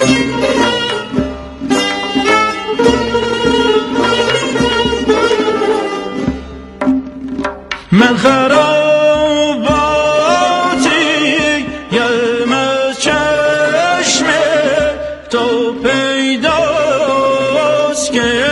من خراباتی یم از چشم تو پیداست که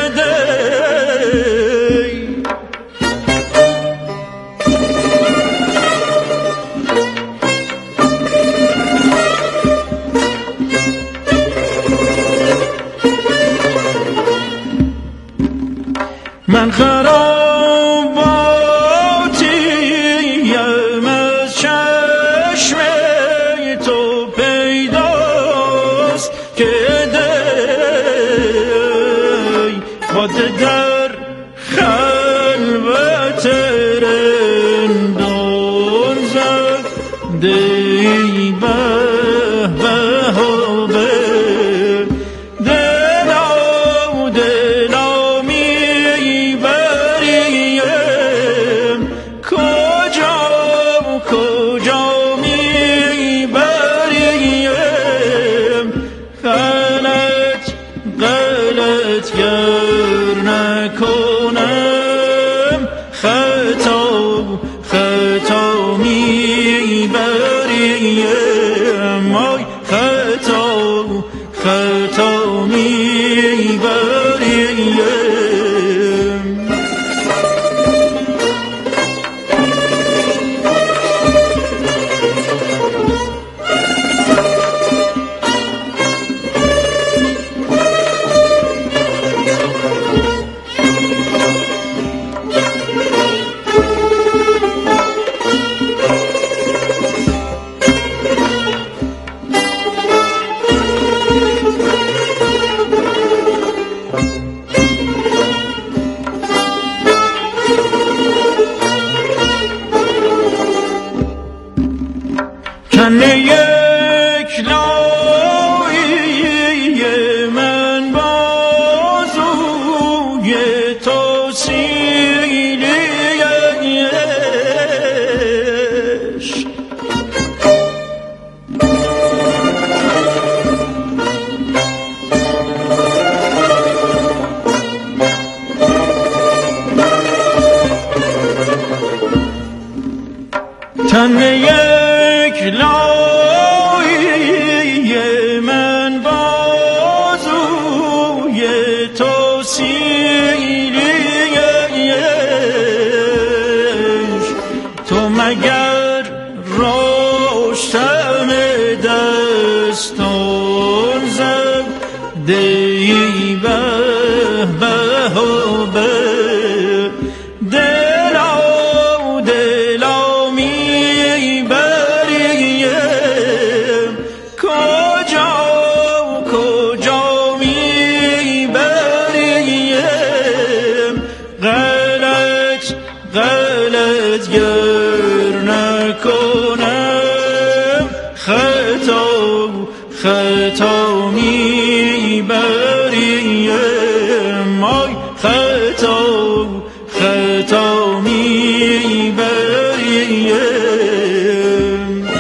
من خراباتیم از چشم تو پیداست که دی خود در خلوت رندان زد دی به یک لایی من بازوی تو سیلیش تن یک لایی من بازوی تو سیلیش تو مگر رشتم دستان زد دی به خطا میبریم آی خطا میبریم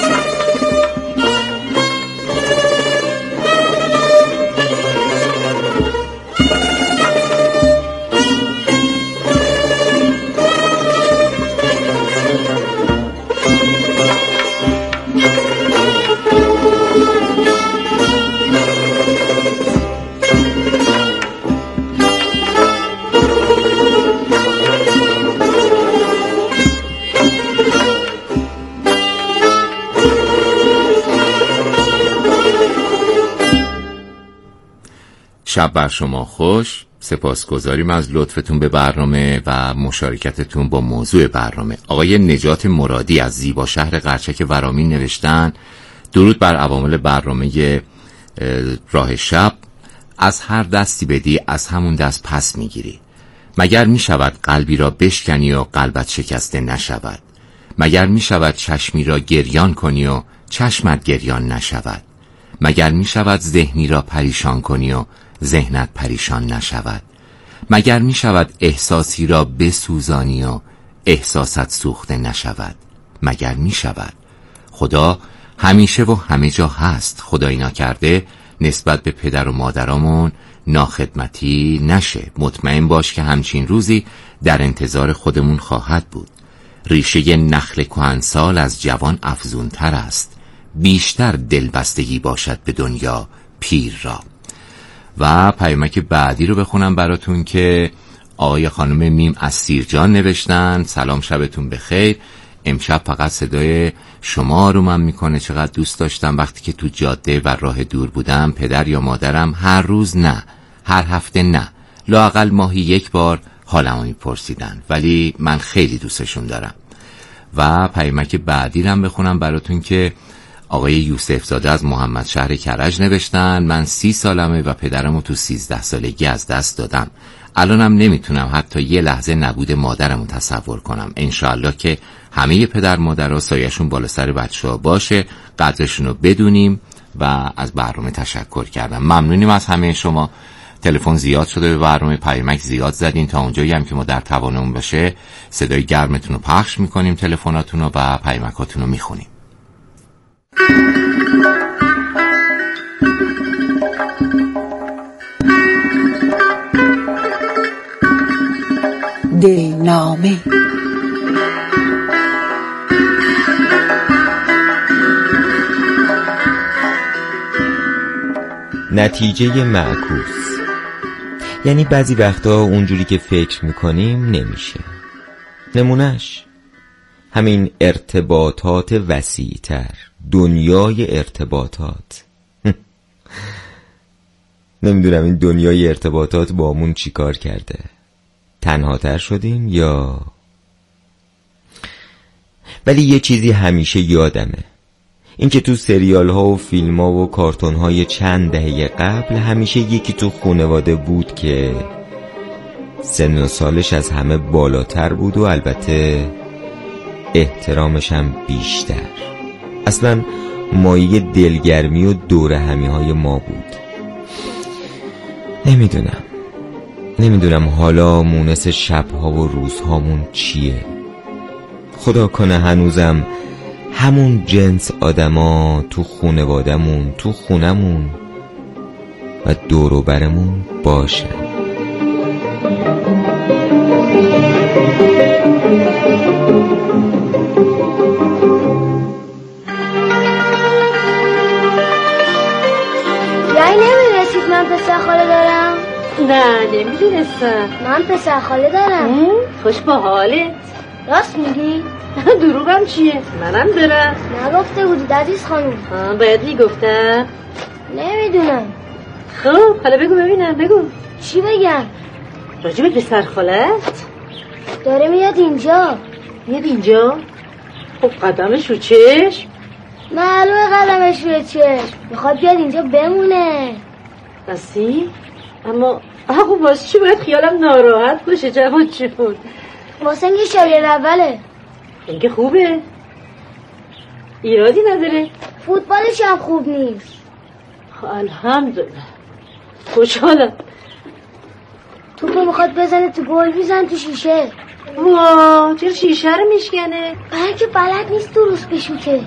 شب بر شما خوش. سپاسگزاریم از لطفتون به برنامه و مشارکتتون با موضوع برنامه. آقای نجات مرادی از زیبا شهر قرچک ورامین نوشتن: درود بر عوامل برنامه راه شب. از هر دستی بدی از همون دست پس میگیری. مگر میشود قلبی را بشکنی و قلبت شکسته نشود؟ مگر میشود چشمی را گریان کنی و چشمت گریان نشود؟ مگر میشود ذهنی را پریشان کنی و ذهنت پریشان نشود؟ مگر میشود احساسی را بسوزانی و احساست سوخته نشود؟ مگر میشود؟ خدا همیشه و همه جا هست. خدایی نکرده نسبت به پدر و مادرامون ناخدمتی نشه. مطمئن باش که همچین روزی در انتظار خودمون خواهد بود. ریشه نخل کهنسال از جوان افزونتر است، بیشتر دلبستگی باشد به دنیا پیر را. و پیامک بعدی رو بخونم براتون که آقای خانم میم از سیرجان نوشتن: سلام، شبتون بخیر. امشب فقط صدای شما رو من میکنه. چقدر دوست داشتم وقتی که تو جاده و راه دور بودم پدر یا مادرم هر روز نه، هر هفته نه، لااقل ماهی یک بار حالمو میپرسیدن، ولی من خیلی دوستشون دارم. و پیامک بعدی رو بخونم براتون که آقای یوسف زاده از محمد شهر کرج نوشتن: من 30 سالمه و پدرمو تو 13 سالگی از دست دادم. الانم نمیتونم حتی یه لحظه نبود مادرمو تصور کنم. انشاءالله که همه پدر مادرها سایه‌شون بالا سر بچه‌ها باشه، قدرشون رو بدونیم. و از برنامه تشکر کردم. ممنونیم از همه شما. تلفن زیاد شده به برنامه، پیامک زیاد زدین. تا اونجایی هم که ما در توانمون باشه صدای گرمتون رو پخش میکنیم، تلفناتون رو و پیامکاتون رو میخونیم. دلنامه. نتیجه معکوس. یعنی بعضی وقتا اونجوری که فکر میکنیم نمیشه. نمونش همین ارتباطات وسیع‌تر، دنیای ارتباطات. نمیدونم این دنیای ارتباطات با همون چی کار کرده. تنهاتر شدیم یا... ولی یه چیزی همیشه یادمه، این که تو سریال ها و فیلم ها و کارتون های چند دهه قبل همیشه یکی تو خانواده بود که سن و سالش از همه بالاتر بود و البته احترامش هم بیشتر. اصلا مایه دلگرمی و دور همی های ما بود. نمیدونم حالا مونس شبها و روزهامون چیه. خدا کنه هنوزم همون جنس آدما تو خونوادمون، تو خونمون و دور و برمون باشه. یعنی نمیدونستید من پسر خاله دارم؟ نه نمیدونستم. من پسر خاله دارم. خوش با حالت. راست میگی؟ دروغم چیه؟ منم دارم. نگفته بودید عزیز خانم. باید میگفتم. نمیدونم. خب حالا بگو ببینم. بگو چی بگم؟ راجب پسر خالت؟ داره میاد اینجا. میاد اینجا؟ خب قدمش رو چشم؟ معلومه قدمش رو چشم. میخواد بیاد اینجا بمونه. راستی؟ اما خب واسه چی باید خیالم ناراحت باشه جواد جون؟ واسه اینکه شاگرد اوله. اینکه خوبه، ایرادی نداره. فوتبالش هم خوب نیست. الحمدلله خوشحالم. توپو میخواد بزنه تو گل، میزن تو شیشه. وا چرا شیشه رو میشکنه؟ برای که بلد نیست درست بشوته.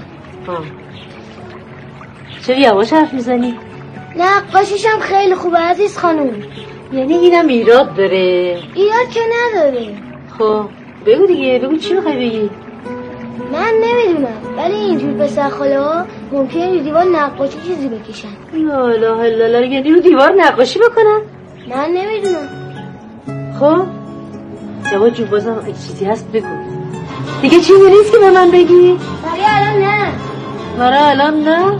چرا یواش حرف میزنی؟ نقاشیش هم خیلی خوبه عزیز خانوم. یعنی اینم ایراد داره؟ ایراد که نداره. خب بگو دیگه، بگو چی میخوای بگی؟ من نمیدونم، ولی اینجور پسر خاله ها ممکنه رو دیوار نقاشی چیزی بکشن. لا اله الا الله. یعنی رو دیوار نقاشی بکنن؟ من نمیدونم. خب جواد جون بازم اگه چیزی هست بگو دیگه. چیزی نیست که به من بگی؟ برای الان نه. برای الان نه؟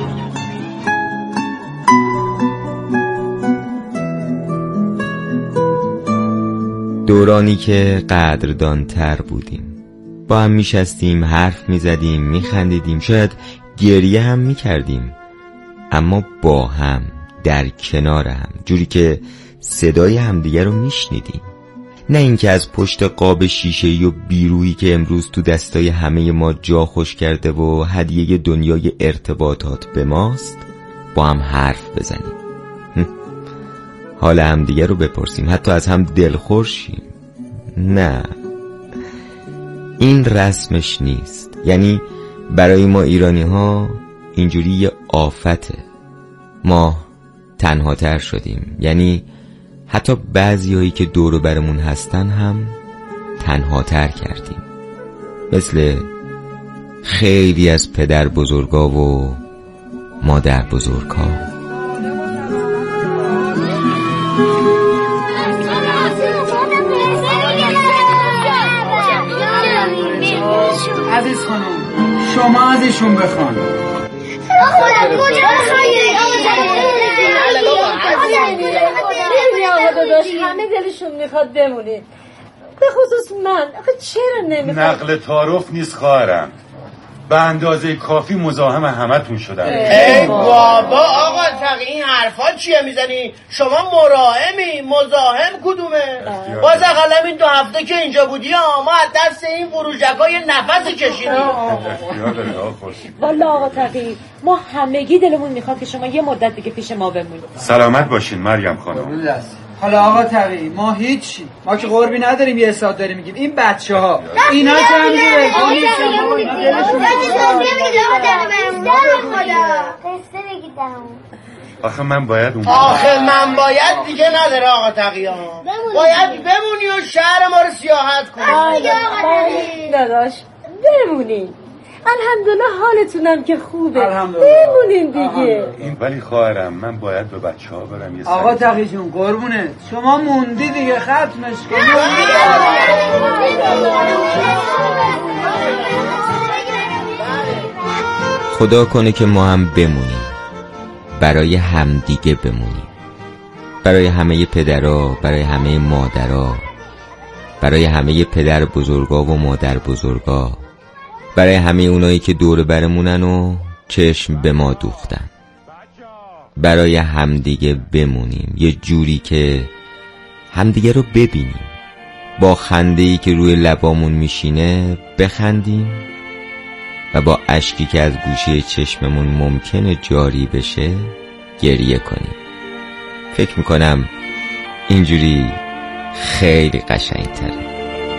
دورانی که قدردانتر بودیم، با هم میشستیم، حرف میزدیم، میخندیدیم، شاید گریه هم میکردیم، اما با هم، در کنار هم، جوری که صدای همدیگه رو میشنیدیم. نه اینکه از پشت قاب شیشه‌ای و بیرویی که امروز تو دستای همه ما جا خوش کرده و هدیه دنیای ارتباطات به ماست با هم حرف بزنیم، حال همدیگه رو بپرسیم، حتی از هم دلخور شیم. نه، این رسمش نیست. یعنی برای ما ایرانی ها اینجوری یه آفته. ما تنهاتر شدیم. یعنی حتی بعضیایی که دور و برمون هستن هم تنهاتر کردیم، مثل خیلی از پدر بزرگا و مادر بزرگا. عزیز خانم شما ازشون بخوان. همه دلشون میخواد بمونید، به خصوص من. چرا نمیخواد؟ نقل تعارف نیست خواهرم، به اندازه کافی مزاحم همتون شدم. ای بابا آقا تقی این حرفا چیه میزنی؟ شما مراهمی مزاحم کدومه؟ باز اقلا این 2 هفته که اینجا بودی ما از دست این فروشکای نفس کشیدیم. والا آقا تقی ما همگی دلمون میخواد که شما یه مدت دیگه پیش ما بمونید. سلامت باشین مریم خانم. حالا آقا تقی ما هیچی، ما که قربی نداریم یه ساعت داریم میگیم. این بچه ها اینا چه آخه من باید اون دیگه نداره آقا تقیان، باید بمونی و شهر ما رو سیاحت کنی. داداش بمونین، الحمدلله حالتونم که خوبه، بمونین دیگه. ولی خواهرم من باید به بچه ها برم یه آقا تقی جون قربونه شما موندی دیگه، ختمش کن. خدا کنه که ما هم بمونیم، برای همدیگه بمونیم، برای همه پدرها، برای همه مادرها، برای همه پدر بزرگا و مادر بزرگا، برای همه اونایی که دور برمونن و چشم به ما دوختن. برای همدیگه بمونیم، یه جوری که همدیگه رو ببینیم، با خنده‌ای که روی لبامون میشینه بخندیم و با اشکی که از گوشه چشممون ممکنه جاری بشه گریه کنیم. فکر میکنم اینجوری خیلی قشنگ‌تره.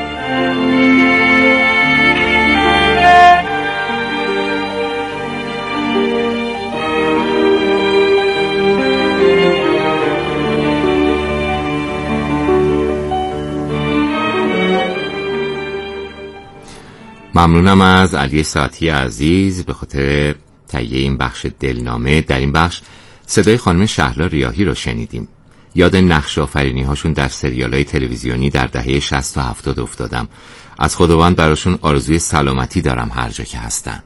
ممنونم از علی ساعتی عزیز به خاطر تهیه این بخش دلنامه. در این بخش صدای خانم شهلا ریاحی رو شنیدیم. یاد نقش آفرینی هاشون در سریال‌های تلویزیونی در دهه 60 و 70 افتادم. از خداوند براشون آرزوی سلامتی دارم هر جا که هستن.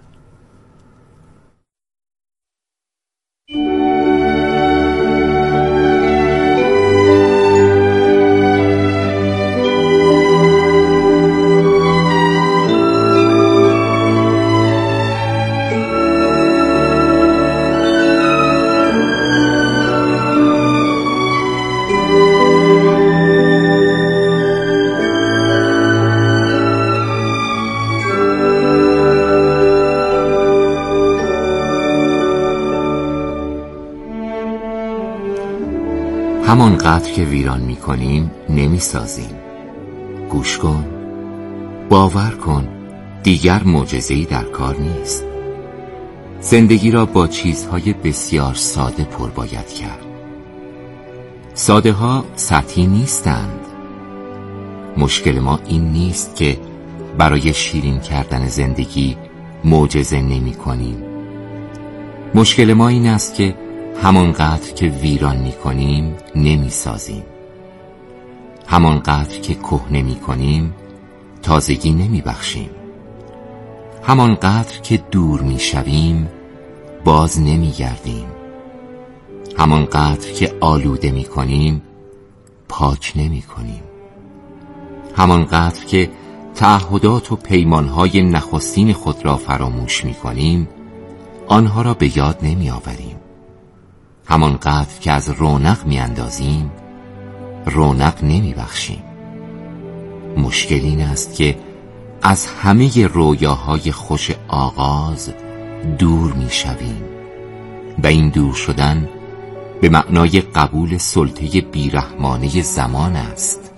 همانقدر که ویران میکنیم نمیسازیم. گوش کن، باور کن، دیگر معجزه‌ای در کار نیست. زندگی را با چیزهای بسیار ساده پر باید کرد. ساده ها سطحی نیستند. مشکل ما این نیست که برای شیرین کردن زندگی معجزه نمی کنیم. مشکل ما این است که همانقدر که ویران می کنیم نمی سازیم. همانقدر که کهنه می کنیم تازگی نمی بخشیم. همانقدر که دور می شویم باز نمی گردیم. همانقدر که آلوده می کنیم پاک نمی کنیم. همانقدر که تعهدات و پیمانهای نخستین خود را فراموش می کنیم آنها را به یاد نمی آوریم. همانقدر که از رونق می اندازیم رونق نمی بخشیم. مشکل این است که از همه رویاهای خوش آغاز دور می شویم و این دور شدن به معنای قبول سلطه بیرحمانه زمان است.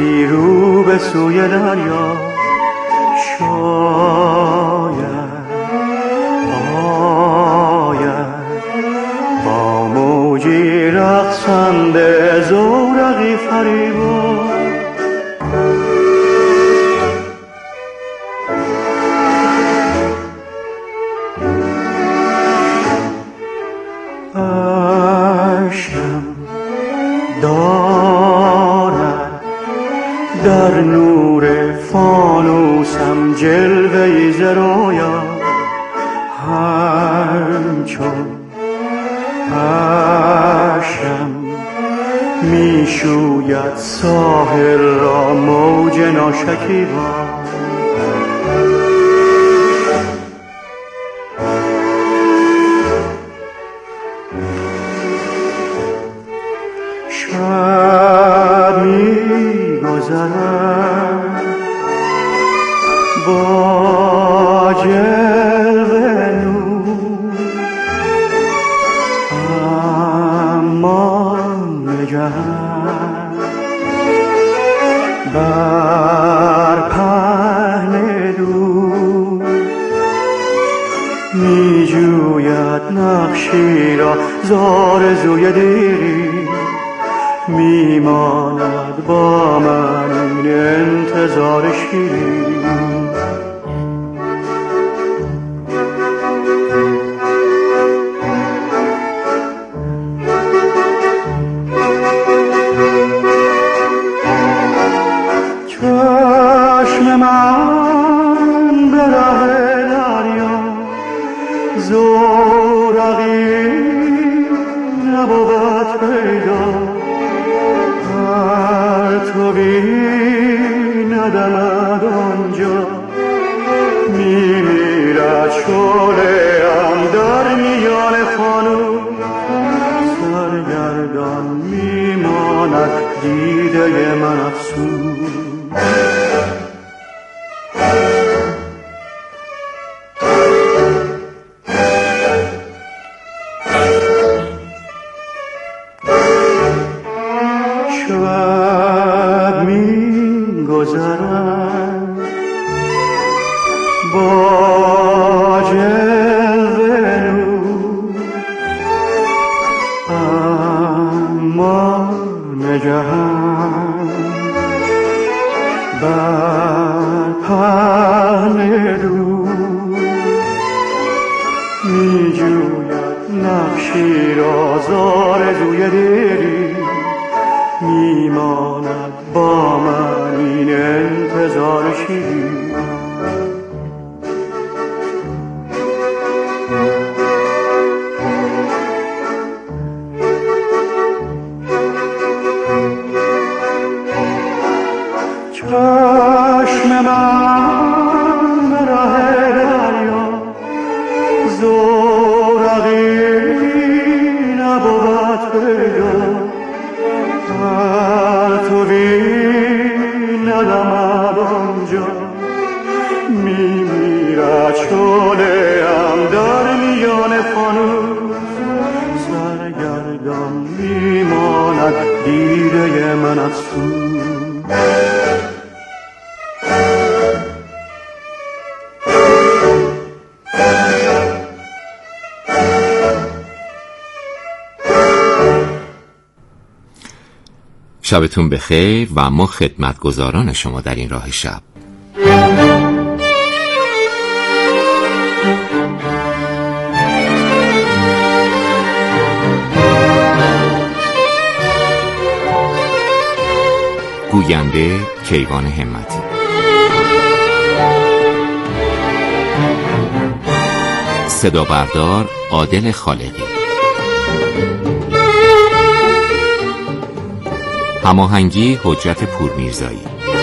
کشتی رو به سوی دریا، شاید آید با موجی رقصنده زورقی فریبا. دارد در نور فانوسم جلوه‌ای ز رویا، همچون اشم میشوید ساحل را موج ناشکیبا. شب می‌گذرد با جلوه نور، اما نگهد بر پهن دور، می‌جوید نقشی را زآرزوی دیری، میماند با من این انتظار شیرین. چشم من به ره دریا زورقی نبود پیدا، تو بیندمد آنجا، میمیرد شعله‌ام در میان فانوس، سرگردان میماند دیده من افسوس. گذرد با جلوه نور، اما نگهد بر پهن دور، میجوید نقشی را زآرزوی دیری، میماند با من این انتظار شیرین. چشم من به ره دریا زورقی نبود پیدا، تو بیندمد آنجا، میمیرد شعله‌ام در میان فانوس، سرگردان میماند دیده من افسوس. شبتون بخیر و ما خدمتگزاران شما در این راه شب. گوینده کیوان همتی، صدا بردار عادل خالقی، هماهنگی حجت پورمیرزایی،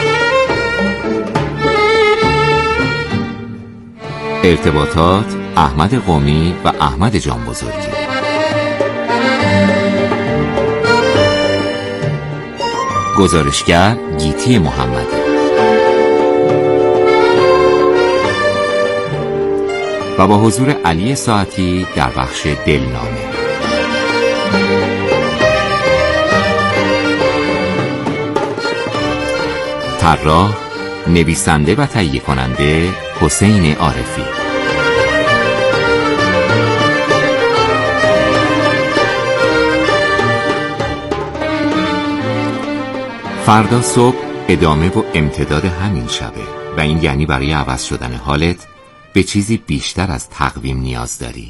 ارتباطات احمد قومی و احمد جان بزرگی، گزارشگر گیتی محمدی و با حضور علی ساعتی در بخش دلنامه. طراح، نویسنده و تهیه کننده حسین عارفی. فردا صبح ادامه و امتداد همین شبه و این یعنی برای عوض شدن حالت به چیزی بیشتر از تقویم نیاز داری.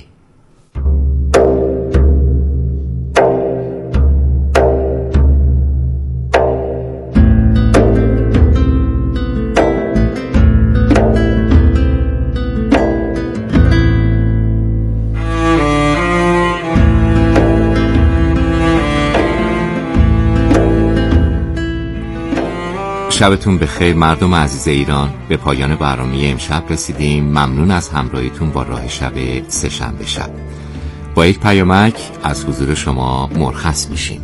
شبتون بخیر مردم عزیز ایران. به پایان برنامه امشب رسیدیم. ممنون از همراهیتون با راه شب سه‌شنبه شب. با یک پیامک از حضور شما مرخص میشیم.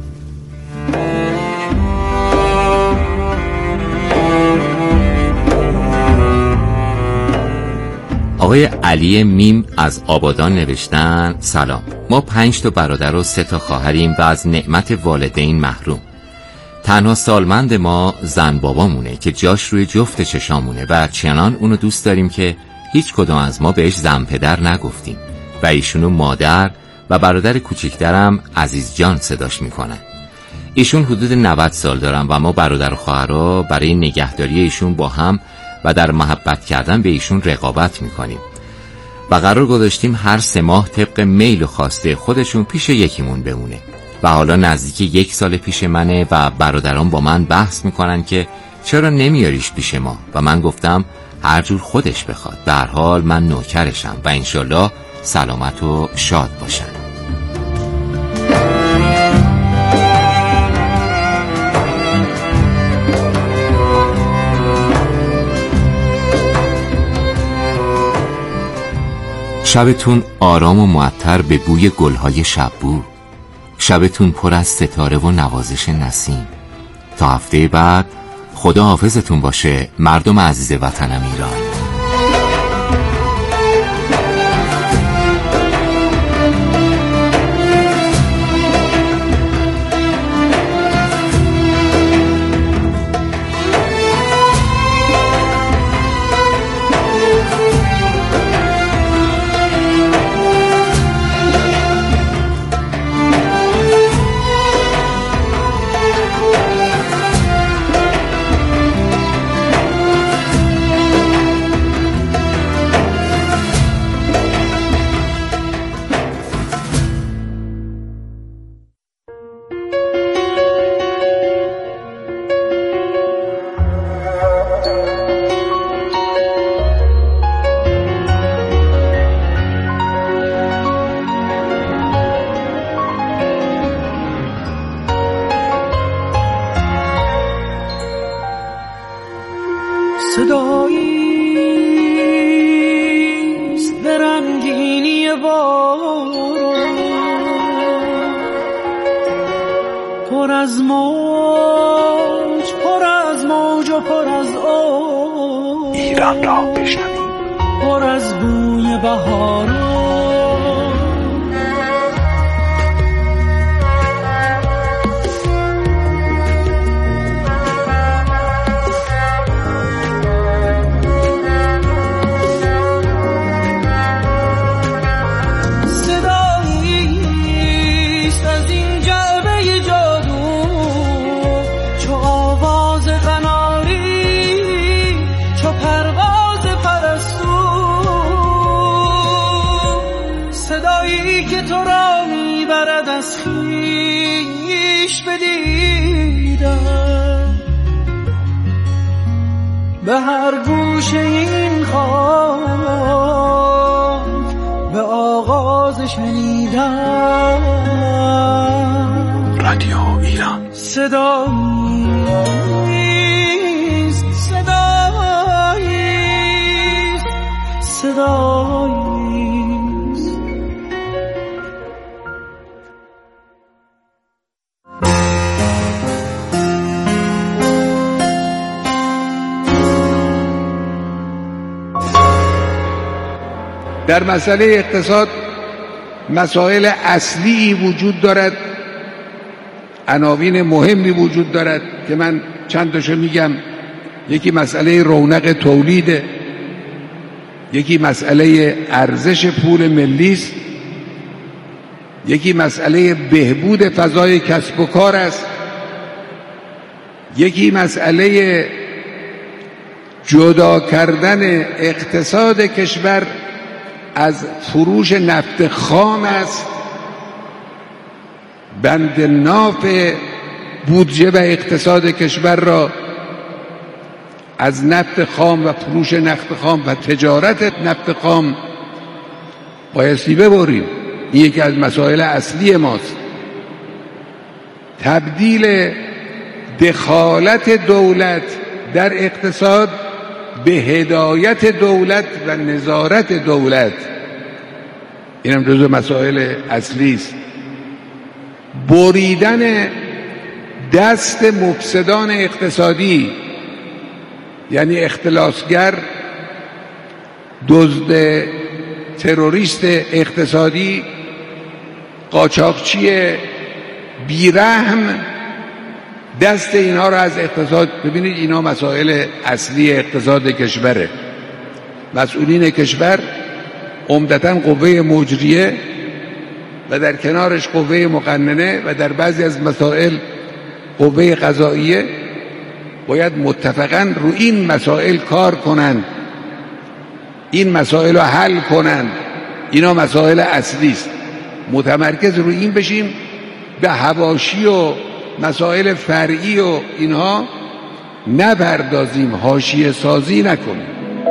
آقای علی میم از آبادان نوشتن: سلام، ما 5 تا برادر و 3 تا خواهریم و از نعمت والدین محروم. تنها سالمند ما زن بابامونه که جاش روی جفت چشامونه و چنان اونو دوست داریم که هیچ کدوم از ما بهش زن پدر نگفتیم و ایشونو مادر و برادر کوچیکترم عزیز جان صداش میکنن. ایشون حدود 90 سال دارن و ما برادر و خواهرها برای نگهداری ایشون با هم و در محبت کردن به ایشون رقابت میکنیم و قرار گذاشتیم هر 3 ماه طبق میل و خواسته خودشون پیش یکیمون بمونه و حالا نزدیک 1 سال پیش منه و برادران با من بحث میکنن که چرا نمیاریش پیش ما و من گفتم هر جور خودش بخواد، به هر حال من نوکرشم و انشالله سلامت و شاد باشن. شبتون آرام و معطر به بوی گلهای شب‌بو. شبتون پر از ستاره و نوازش نسیم. تا هفته بعد خدا حافظتون باشه مردم عزیز وطنم ایران. صداییست به رنگینی باران، پر از موج و پر از آب، ایران را بشنویم، پر از بوی بهاران. که تو را میبرد از خویش بدیدم، به هر گوشه این خاک به آغاز شنیدم. رادیو ایران صداییست، صداییست، صداییست. در مسئله اقتصاد مسائل اصلی وجود دارد، عناوین مهمی وجود دارد که من چند تاشو میگم. یکی مسئله رونق تولید، یکی مسئله ارزش پول ملی است، یکی مسئله بهبود فضای کسب و کار است، یکی مسئله جدا کردن اقتصاد کشور از فروش نفت خام است. بند ناف بودجه و اقتصاد کشور را از نفت خام و فروش نفت خام و تجارت نفت خام بایستی ببریم. این یکی از مسائل اصلی ماست. تبدیل دخالت دولت در اقتصاد به هدایت دولت و نظارت دولت، این هم جزو مسائل اصلی است. بریدن دست مفسدان اقتصادی، یعنی اختلاسگر، دزد، تروریست اقتصادی، قاچاقچی بیرحم، دست اینها را از اقتصاد. ببینید اینا مسائل اصلی اقتصاد کشوره. مسئولین کشور عمدتاً قوه مجریه و در کنارش قوه مقننه و در بعضی از مسائل قوه قضاییه باید متفقاً رو این مسائل کار کنند، این مسائل رو حل کنند. اینا مسائل اصلی است. متمرکز رو این بشیم، به حواشی و مسائل فرعی و اینها نپردازیم، حاشیه سازی نکنیم.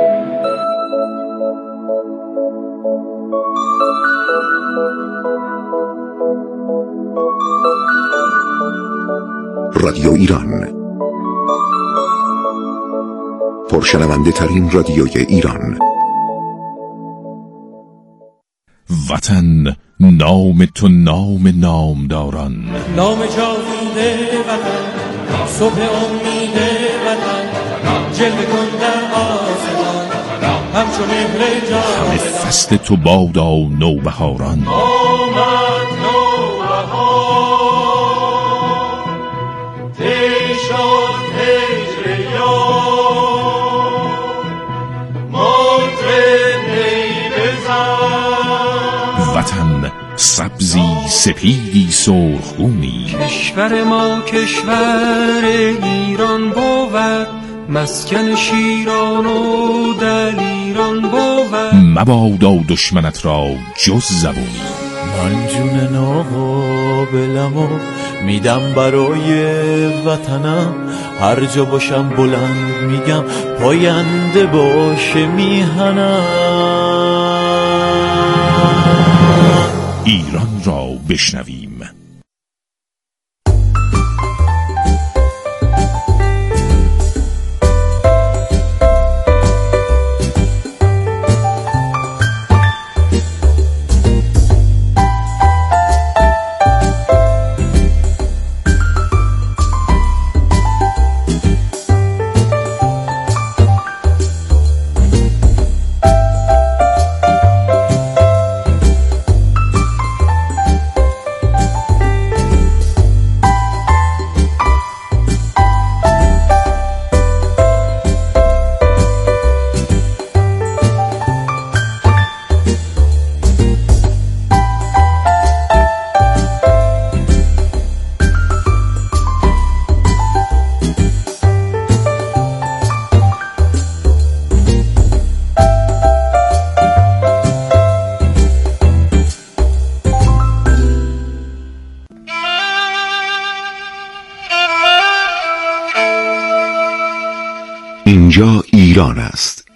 رادیو ایران، پرشنونده ترین رادیوی ایران. وطن نام تو نام نامداران، نام جاوید وطن، صبح امید وطن، جلوه کن در آسمان همچون مهر جان. همه فصل تو بادا نوبهاران، آمد نوبهار، تی شد هجر یار، مطرب نی بزن. وطن سبزی سپیدی سرخگونی، کشور ما کشور ایران بود، مسکن شیران و دلیران بود. مبادا دشمنت را جز زبونی، من جون ناقابلمو میدم برای وطنم، هر جا باشم بلند میگم پاینده باشه میهنم. ایران را بشنویم. اینجا ایران است.